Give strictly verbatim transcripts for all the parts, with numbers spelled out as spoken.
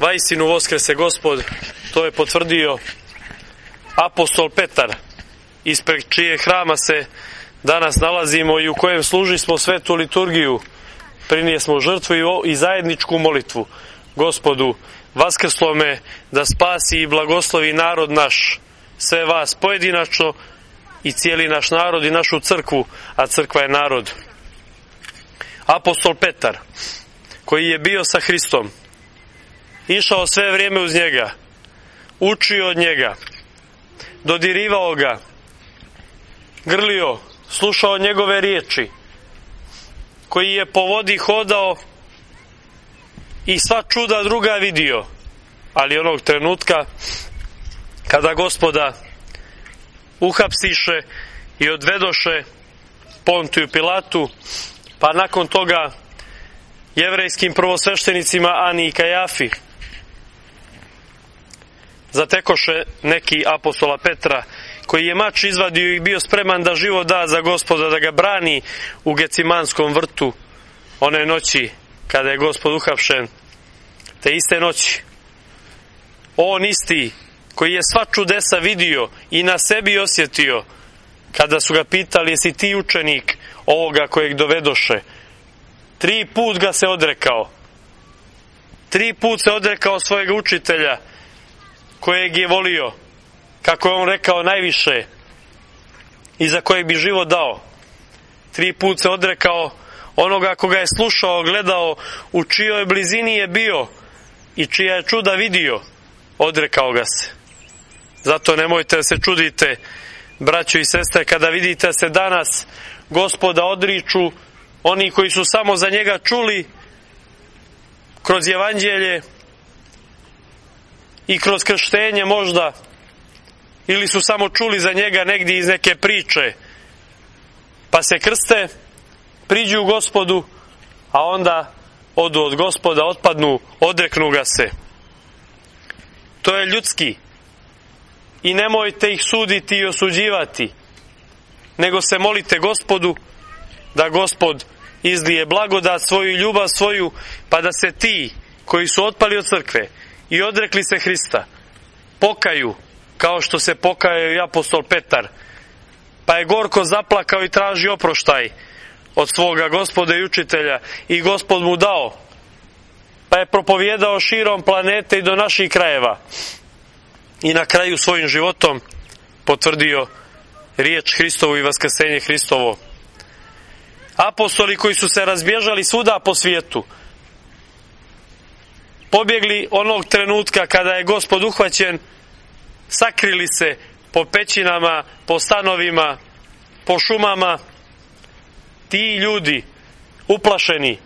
Vaistinu voskrese Gospod, to je potvrdio apostol Petar, ispred čije hrama se danas nalazimo i u kojem služi smo svetu liturgiju. Prinije smo žrtvu i zajedničku molitvu Gospodu vaskrslome da spasi i blagoslovi narod naš, sve vas pojedinačno i cijeli naš narod i našu crkvu, a crkva je narod. Apostol Petar, koji je bio sa Hristom, išao sve vrijeme uz njega, učio od njega, dodirivao ga, grlio, slušao njegove riječi, koji je po vodi hodao i sva čuda druga vidio, ali onog trenutka kada Gospoda uhapsiše i odvedoše Pontiju Pilatu, pa nakon toga jevrejskim prvosveštenicima Ani i Kajafi, zatekoše neki apostola Petra, koji je mač izvadio i bio spreman da život da za Gospoda, da ga brani u Gecimanskom vrtu one noći kada je Gospod uhapšen. Te iste noći on isti koji je sva čudesa vidio i na sebi osjetio, kada su ga pitali jesi ti učenik ovoga kojeg dovedoše, tri put ga se odrekao. Tri put se odrekao svojeg učitelja kojeg je volio, kako je on rekao, najviše i za kojeg bi život dao. Tri put se odrekao onoga koga je slušao, gledao, u čijoj blizini je bio i čija je čuda vidio, odrekao ga se. Zato nemojte da se čudite, braćo i sestre, kada vidite da se danas Gospoda odriču oni koji su samo za njega čuli kroz evanđelje i kroz krštenje možda, ili su samo čuli za njega negdje iz neke priče, pa se krste, priđu Gospodu, a onda odu od Gospoda, otpadnu, odreknu ga se. To je ljudski i nemojte ih suditi i osuđivati, nego se molite Gospodu da Gospod izlije blagodat svoju i ljubav svoju, pa da se ti koji su otpali od crkve i odrekli se Hrista pokaju kao što se pokajao i apostol Petar, pa je gorko zaplakao i traži oproštaj od svoga Gospoda i učitelja i Gospod mu dao, pa je propovjedao širom planete i do naših krajeva i na kraju svojim životom potvrdio riječ Hristovu i vaskrsenje Hristovo. Apostoli koji su se razbježali svuda po svijetu, pobjegli onog trenutka kada je Gospod uhvaćen, sakrili se po pećinama, po stanovima, po šumama. Ti ljudi uplašeni,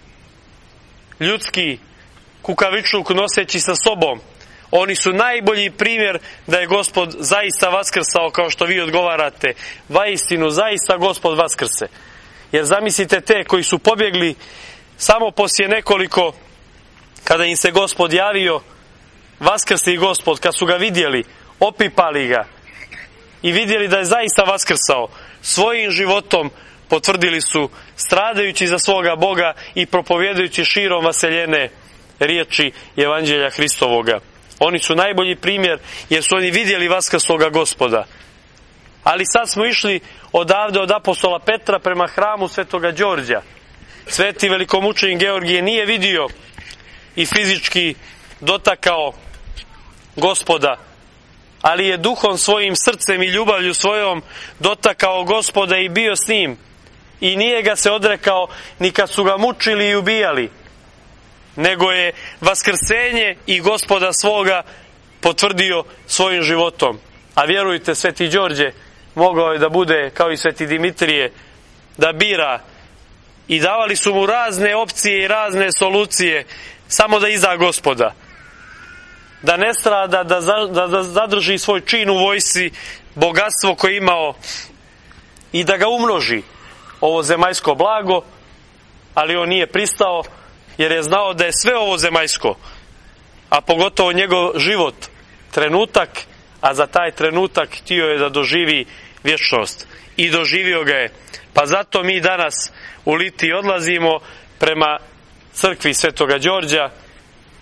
ljudski kukavičluk noseći sa sobom, oni su najbolji primjer da je Gospod zaista vaskrsao, kao što vi odgovarate. Vaistinu, zaista Gospod vaskrse. Jer zamislite te koji su pobjegli samo poslije nekoliko, kada im se Gospod javio, vaskrsli Gospod, kad su ga vidjeli, opipali ga i vidjeli da je zaista vaskrsao, svojim životom potvrdili su, stradajući za svoga Boga i propovjedajući širom vaseljene riječi evanđelja Hristovoga. Oni su najbolji primjer jer su oni vidjeli vaskrsloga Gospoda. Ali sad smo išli odavde od apostola Petra prema hramu Svetoga Đorđa. Sveti velikomučenik Georgije nije vidio i fizički dotakao Gospoda, ali je duhom svojim, srcem i ljubavlju svojom dotakao Gospoda i bio s njim. I nije ga se odrekao ni kad su ga mučili i ubijali, nego je vaskrsenje i Gospoda svoga potvrdio svojim životom. A vjerujte, Sveti Đorđe mogao je da bude kao i Sveti Dimitrije, da bira, i davali su mu razne opcije i razne solucije samo da izda Gospoda, da ne strada, da, za, da, da zadrži svoj čin u vojsci, bogatstvo koje je imao i da ga umnoži, ovo zemaljsko blago, ali on nije pristao jer je znao da je sve ovo zemaljsko, a pogotovo njegov život trenutak, a za taj trenutak htio je da doživi vječnost i doživio ga je. Pa zato mi danas u Litiji odlazimo prema crkvi Svetoga Đorđa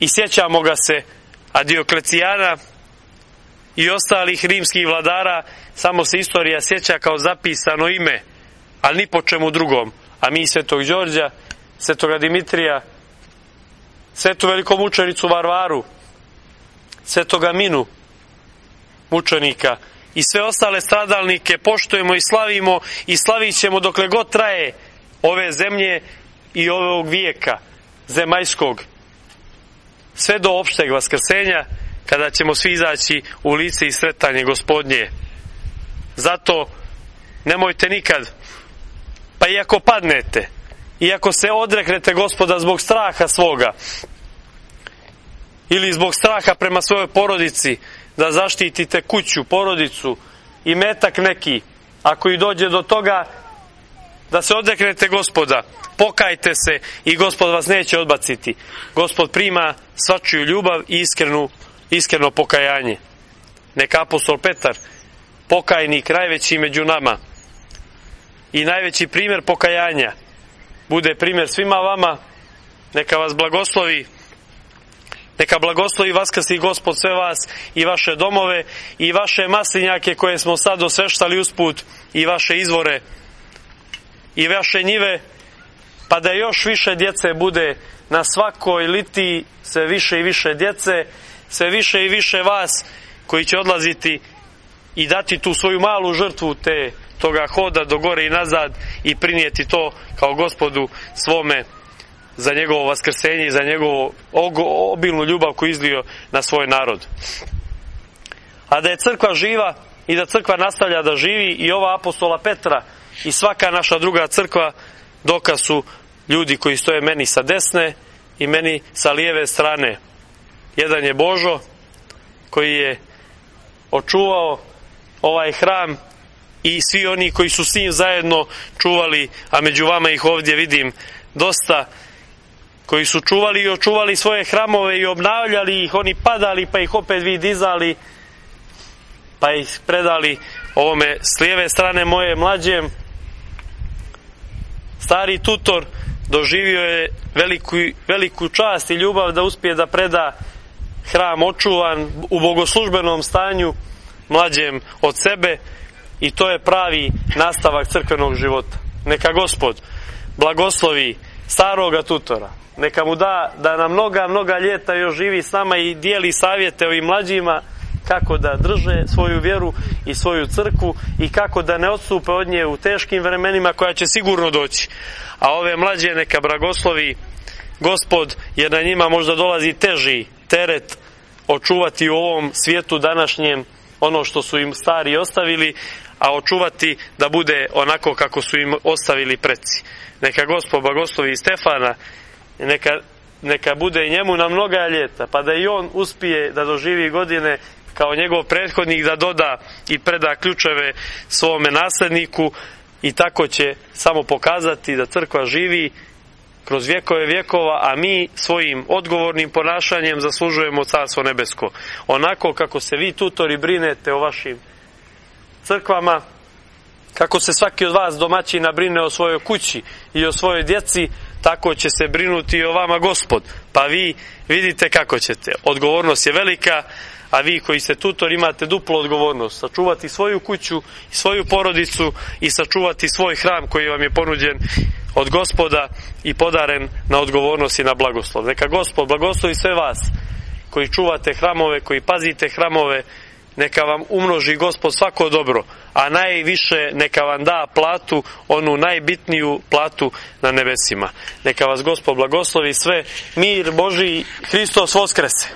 i sjećamo ga se, a Dioklecijana i ostalih rimskih vladara samo se istorija sjeća kao zapisano ime, ali ni po čemu drugom. A mi Svetog Đorđa, Svetoga Dimitrija, Svetu velikomučenicu Varvaru, Svetoga Minu, mučenika, i sve ostale stradalnike poštujemo i slavimo i slavit ćemo dokle god traje ove zemlje i ovog vijeka zemaljskog, sve do opšteg vaskrsenja, kada ćemo svi izaći u lice i sretanje Gospodnje. Zato nemojte nikad, pa i ako padnete, i ako se odreknete Gospoda zbog straha svoga ili zbog straha prema svojoj porodici, da zaštitite kuću, porodicu i metak neki, ako i dođe do toga da se odreknete Gospoda, pokajte se i Gospod vas neće odbaciti. Gospod prima svačiju ljubav i iskrenu, iskreno pokajanje. Neka apostol Petar, pokajnik najveći među nama i najveći primjer pokajanja, bude primjer svima vama. Neka vas blagoslovi, neka blagoslovi vaskrsi Gospod sve vas i vaše domove i vaše maslinjake koje smo sad osveštali usput i vaše izvore i vaše njive, pa da još više djece bude na svakoj litiji, sve više i više djece, sve više i više vas koji će odlaziti i dati tu svoju malu žrtvu te, toga hoda do gore i nazad i prinijeti to kao Gospodu svome za njegovo vaskrsenje i za njegovu obilnu ljubav koju izlio na svoj narod. A da je crkva živa i da crkva nastavlja da živi, i ova apostola Petra i svaka naša druga crkva dokaz su ljudi koji stoje meni sa desne i meni sa lijeve strane. Jedan je Božo koji je očuvao ovaj hram i svi oni koji su s njim zajedno čuvali, a među vama ih ovdje vidim dosta, koji su čuvali i očuvali svoje hramove i obnavljali ih, oni padali pa ih opet vi dizali, pa ih predali ovome s lijeve strane moje mlađem. Stari tutor doživio je veliku, veliku čast i ljubav da uspije da preda hram očuvan u bogoslužbenom stanju mlađem od sebe, i to je pravi nastavak crkvenog života. Neka Gospod blagoslovi staroga tutora, neka mu da da na mnoga, mnoga ljeta još živi s nama i dijeli savjete ovim mlađima kako da drže svoju vjeru i svoju crkvu i kako da ne odstupe od nje u teškim vremenima koja će sigurno doći. A ove mlađe neka blagoslovi Gospod, jer na njima možda dolazi teži teret očuvati u ovom svijetu današnjem ono što su im stari ostavili, a očuvati da bude onako kako su im ostavili preci. Neka Gospod blagoslovi i Stefana, neka, neka bude njemu na mnoga ljeta, pa da i on uspije da doživi godine kao njegov prethodnik, da doda i preda ključeve svome nasledniku, i tako će samo pokazati da crkva živi kroz vjekove vjekova, a mi svojim odgovornim ponašanjem zaslužujemo Carstvo nebesko. Onako kako se vi tutori brinete o vašim crkvama, kako se svaki od vas domaćina brine o svojoj kući i o svojoj djeci, tako će se brinuti i o vama Gospod. Pa vi vidite kako ćete. Odgovornost je velika, a vi koji ste tutor imate duplu odgovornost. Sačuvati svoju kuću i svoju porodicu i sačuvati svoj hram koji vam je ponuđen od Gospoda i podaren na odgovornost i na blagoslov. Neka Gospod blagoslovi sve vas koji čuvate hramove, koji pazite hramove. Neka vam umnoži Gospod svako dobro, a najviše neka vam da platu, onu najbitniju platu na nebesima. Neka vas Gospod blagoslovi sve. Mir Božji, Hristos Voskrese.